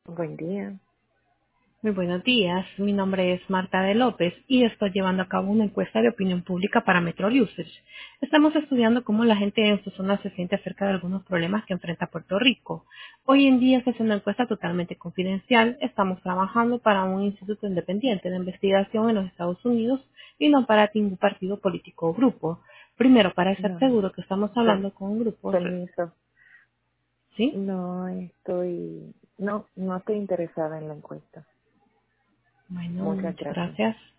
Buen día. Muy buenos días, mi nombre es Marta de López y estoy llevando a cabo una encuesta de opinión pública para Metro Usage. Estamos estudiando cómo la gente en su zona se siente acerca de algunos problemas que enfrenta Puerto Rico. Hoy en día esta es una encuesta totalmente confidencial. Estamos trabajando para un instituto independiente de investigación en los Estados Unidos y no para ningún partido político o grupo. Primero, para estar No, seguro que estamos hablando con un grupo, permiso. ¿sí? No estoy interesada en la encuesta. Bueno, Muchas muchas gracias. gracias.